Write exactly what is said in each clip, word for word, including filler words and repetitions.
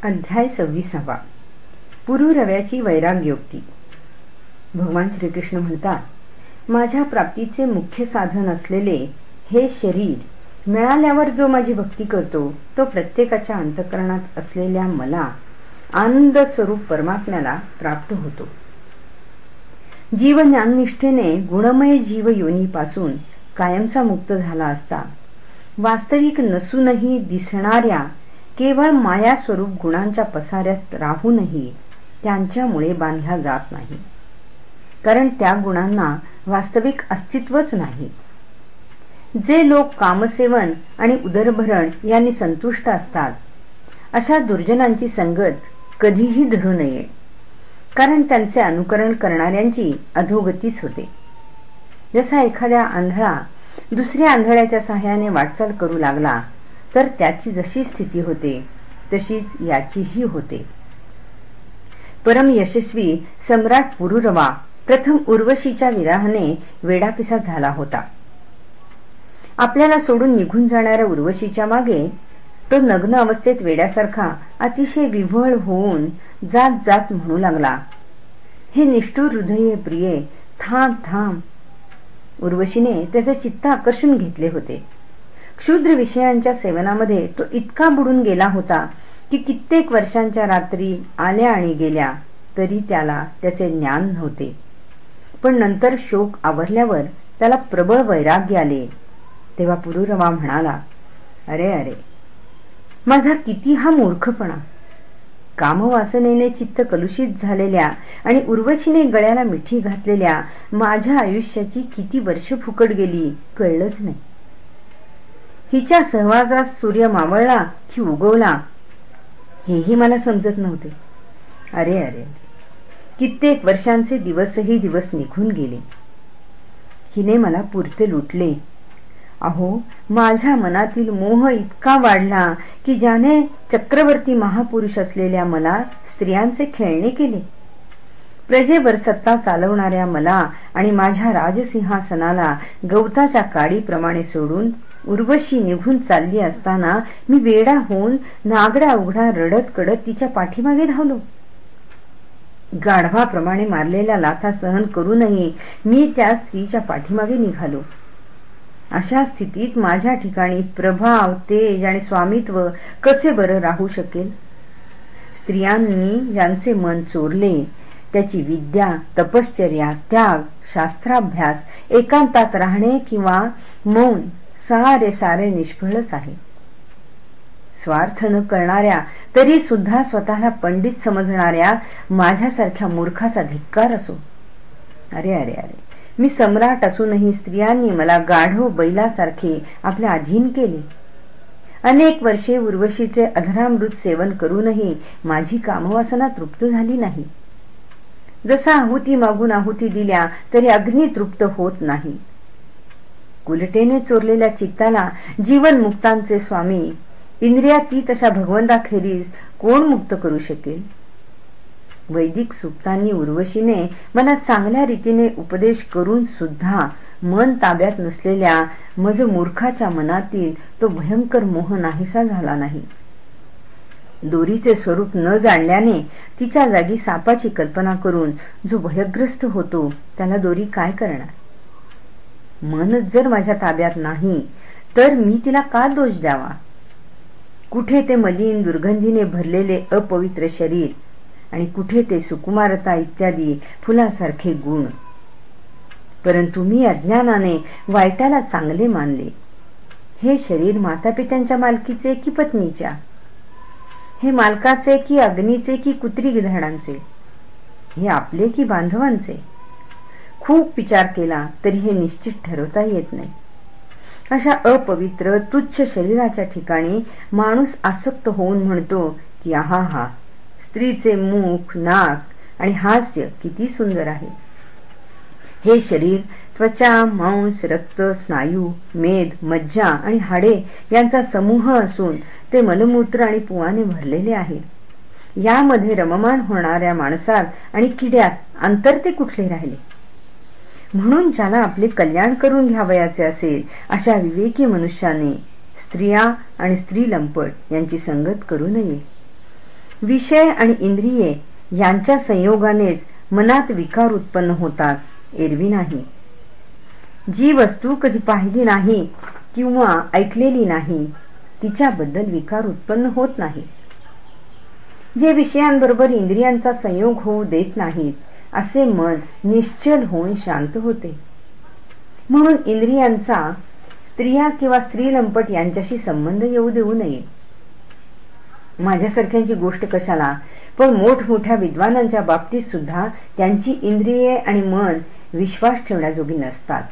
अध्याय सव्वीसावा. पुरुरव्याची वैराग्योक्ती. भगवान श्रीकृष्ण म्हणतात, माझ्या प्राप्तीचे मुख्य साधन असलेले हे शरीर मिळाल्यावर जो माझी भक्ती करतो तो प्रत्येकाच्या अंतःकरणात असलेल्या मला आनंद स्वरूप परमात्म्याला प्राप्त होतो. जीव ज्ञाननिष्ठेने गुणमय जीव योनीपासून कायमचा मुक्त झाला असता वास्तविक नसूनही दिसणाऱ्या केवळ माया स्वरूप गुणांच्या पसाऱ्यात राहूनही त्यांच्यामुळे बांधला जात नाही, कारण त्या गुणांना वास्तविक अस्तित्वच नाही. जे लोक कामसेवन आणि उदरभरण यांनी संतुष्ट असतात अशा दुर्जनांची संगत कधीही धरू नये, कारण त्यांचे अनुकरण करणाऱ्यांची अधोगतीच होते. जसा एखाद्या आंधळा दुसऱ्या आंधळ्याच्या सहाय्याने वाटचाल करू लागला तर त्याची जशी स्थिती होते तशीच याचीही होते. परम यशस्वी सम्राट पुरुरवा प्रथम उर्वशीच्या विरहाने वेडापिसा झाला होता. आपल्याला सोडून निघून जाणाऱ्या उर्वशीच्या मागे तो नग्न अवस्थेत वेड्यासारखा अतिशय विव्हळ होऊन जात जात म्हणू लागला, हे निष्ठुर हृदय प्रिये, थांब थांब. उर्वशीने त्याचे चित्त आकर्षून घेतले होते. क्षुद्र विषयांच्या सेवनामध्ये तो इतका बुडून गेला होता की कित्येक वर्षांच्या रात्री आल्या आणि गेल्या तरी त्याला त्याचे ज्ञान नव्हते. पण नंतर शोक आवरल्यावर त्याला प्रबळ वैराग्य आले. तेव्हा पुरुरवा म्हणाला, अरे अरे माझा किती हा मूर्खपणा. कामवासनेने चित्त कलुषित झालेल्या आणि उर्वशीने गळ्याला मिठी घातलेल्या माझ्या आयुष्याची किती वर्ष फुकट गेली कळलंच नाही. हिच्या सहवासात सूर्य मावळला की उगवला हेही मला समजत नव्हते. अरे अरे कित्येक वर्षांचे दिवसही दिवस निघून गेले. हिने मला पुरते लुटले. अहो माझ्या मनातील मोह इतका वाढला की ज्याने चक्रवर्ती महापुरुष असलेल्या मला स्त्रियांचे खेळणे केले. प्रजेवर सत्ता चालवणाऱ्या मला आणि माझ्या राजसिंहासनाला गवताच्या काडीप्रमाणे सोडून उर्वशी निघून चालली असताना मी वेडा होऊन नागडा उघडा रडत कडत तिच्या पाठीमागे धावलो. गाढवाप्रमाणे मारलेल्या लाथा सहन करूनही मी त्या स्त्रीच्या पाठीमागे निघालो. अशा स्थितीत माझ्या ठिकाणी प्रभाव, तेज आणि स्वामित्व कसे बरं राहू शकेल? स्त्रियांनी ज्यांचे मन चोरले त्याची विद्या, तपश्चर्या, त्याग, शास्त्राभ्यास, एकांतात राहणे किंवा मौन सारे सारे निष्फळच आहे. स्वार्थ न कळणाऱ्या तरी सुद्धा स्वतःला पंडित समजणाऱ्या माझ्यासारख्या मूर्खाचा धिक्कार असो. अरे अरे अरे मी सम्राट असूनही स्त्रियांनी मला गाढव बैलासारखे आपल्या अधीन केले. अनेक वर्षे उर्वशीचे अधरामृत सेवन करूनही माझी कामवासना तृप्त झाली नाही. जसा आहुती मागून आहुती दिल्या तरी अग्नी तृप्त होत नाही. कुलटेने चोरलेल्या चित्ताला जीवन मुक्तांचे स्वामी इंद्रियातीत अशा भगवंताखेरीज कोण मुक्त करू शकेल? वैदिक सूक्तांनी उर्वशीने मला चांगल्या रीतीने उपदेश करून सुद्धा मन ताब्यात नसलेल्या मज मूर्खाच्या मनातील तो भयंकर मोह नाहीसा झाला नाही. दोरीचे स्वरूप न जाणल्याने तिच्या जागी सापाची कल्पना करून जो भयग्रस्त होतो त्याला दोरी काय करणार? मनच जर माझ्या ताब्यात नाही तर मी तिला का दोष द्यावा? कुठे ते मलिन दुर्गंधीने भरलेले अपवित्र शरीर आणि कुठे ते सुकुमारता इत्यादी फुलासारखे गुण. परंतु मी अज्ञानाने वाईटाला चांगले मानले. हे शरीर मातापित्यांच्या मालकीचे की पत्नीच्या? हे मालकाचे की अग्नीचे की कुत्री गिधाडांचे? हे आपले की बांधवांचे? खूप विचार केला तरी हे निश्चित ठरवता येत नाही. अशा अपवित्र तुच्छ शरीराच्या ठिकाणी माणूस आसक्त होऊन म्हणतो की आहा हा स्त्रीचे मुख, नाक आणि हास्य किती सुंदर आहे. हे शरीर त्वचा, मांस, रक्त, स्नायू, मेद, मज्जा आणि हाडे यांचा समूह असून ते मलमूत्र आणि पुवाने भरलेले आहे. यामध्ये रममाण होणाऱ्या माणसात आणि किड्यात अंतर ते कुठले राहिले? म्हणून ज्याला आपले कल्याण करून घ्यावयाचे असेल अशा विवेकी मनुष्याने स्त्रिया आणि स्त्री लंपट यांची संगत करू नये. विषय आणि इंद्रिये यांच्या संयोगानेच मनात विकार उत्पन्न होतात, एरवी नाही. जी वस्तू कधी पाहिली नाही किंवा ऐकलेली नाही तिच्याबद्दल विकार उत्पन्न होत नाही. जे विषयांबरोबर इंद्रियांचा संयोग होऊ देत नाहीत असे मन निश्चल होऊन शांत होते. म्हणून इंद्रियांचा स्त्रिया किंवा स्त्री लंपट यांच्याशी संबंध येऊ देऊ नये. माझ्यासारख्यांची गोष्ट कशाला, पण मोठमोठ्या विद्वानांच्या बाबतीत सुद्धा त्यांची इंद्रिये आणि मन विश्वास ठेवण्याजोगी नसतात.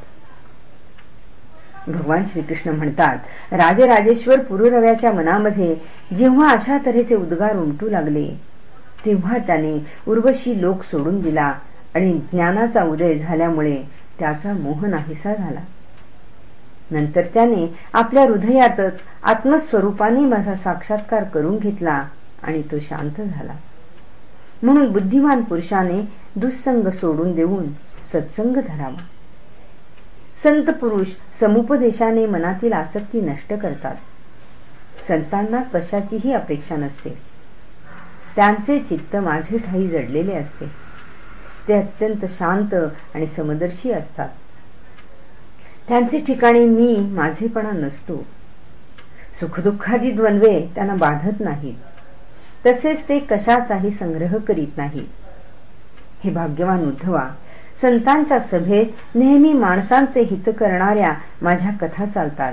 भगवान श्रीकृष्ण म्हणतात, राजराजेश्वर पुरुरव्याच्या मनामध्ये जेव्हा अशा तऱ्हेचे उद्गार उमटू लागले तेव्हा त्याने उर्वशी लोक सोडून दिला आणि ज्ञानाचा उदय झाल्यामुळे त्याचा मोह नाहीसा झाला. नंतर त्याने आपल्या हृदयातच आत्मस्वरूपाने माझा साक्षात्कार करून घेतला आणि तो शांत झाला. म्हणून बुद्धिमान पुरुषाने दुःसंग सोडून देऊन सत्संग धरावा. संत पुरुष समुपदेशाने मनातील आसक्ती नष्ट करतात. संतांना कशाचीही अपेक्षा नसते. त्यांचे चित्त माझे ठाई जडलेले असते. ते अत्यंत शांत आणि समदर्शी असतात. त्यांचे ठिकाणी मी माझेपणा नसतो. सुखदुःखादी द्वंद्वे त्यांना बाधत नाहीत. तसेच ते कशाचाही संग्रह करीत नाहीत. हे भाग्यवान उद्धवा, संतांच्या सभेत नेहमी माणसांचे हित करणाऱ्या माझ्या कथा चालतात.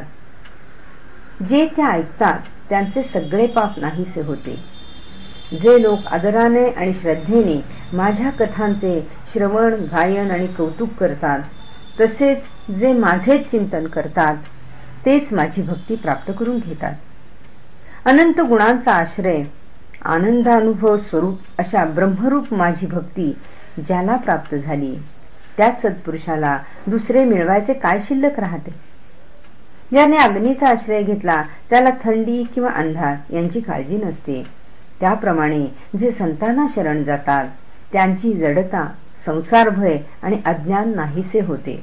जे त्या ऐकतात त्यांचे सगळे पाप नाहीसे होते. जे लोक आदराने आणि श्रद्धेने माझ्या कथांचे श्रवण, गायन आणि कौतुक करतात, तसेच जे माझेच चिंतन करतात तेच माझी भक्ती प्राप्त करून घेतात. अनंत गुणांचा आश्रय, आनंदानुभव स्वरूप अशा ब्रह्मरूप माझी भक्ती ज्याला प्राप्त झाली त्या सत्पुरुषाला दुसरे मिळवायचे काय शिल्लक राहते. ज्याने अग्नीचा आश्रय घेतला त्याला थंडी किंवा अंधार यांची काळजी नसते. त्याप्रमाणे जे संतांना शरण जातात त्यांची जडता, संसार भय आणि अज्ञान नाहीसे होते.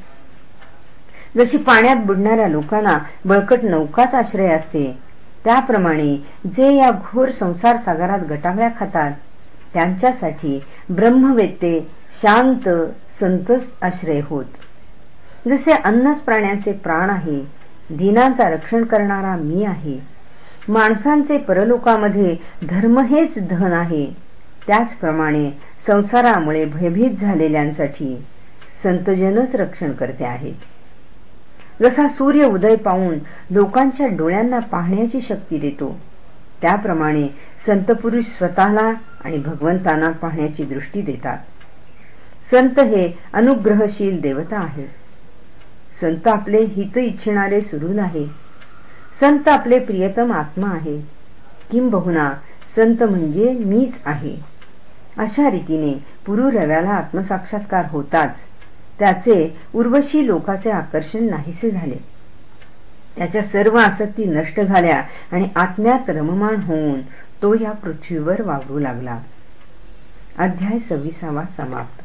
जशी पाण्यात बुडणाऱ्या लोकांना बळकट नौकाच आश्रय असते, त्याप्रमाणे जे या घोर संसार सागरात गटांगळ्या खातात त्यांच्यासाठी ब्रह्मवेत्ते, शांत संतच आश्रय होत. जसे अन्नच प्राण्यांचे प्राण आहे, दीनांचा रक्षण करणारा मी आहे, माणसांचे परलोकामध्ये धर्म हेच धन आहे, त्याचप्रमाणे संसारामुळे भयभीत झालेल्यांसाठी संतजनच रक्षण करते आहेत. जसा सूर्य उदय पाहून लोकांच्या डोळ्यांना पाहण्याची शक्ती देतो, त्याप्रमाणे संतपुरुष स्वतःला आणि भगवंतांना पाहण्याची दृष्टी देतात. संत हे अनुग्रहशील देवता आहेत. संत आपले हित इच्छिणारे सुरूल आहे. संत आपले प्रियतम आत्मा आहे. किंबहुना संत म्हणजे मीच आहे. अशा रीतीने पुरुरव्याला आत्मसाक्षात्कार होताच त्याचे उर्वशी लोकाचे आकर्षण नाहीसे झाले. त्याच्या सर्व आसक्ती नष्ट झाल्या आणि आत्म्यात रममाण होऊन तो या पृथ्वीवर वावरू लागला. अध्याय सव्वीसावा समाप्त.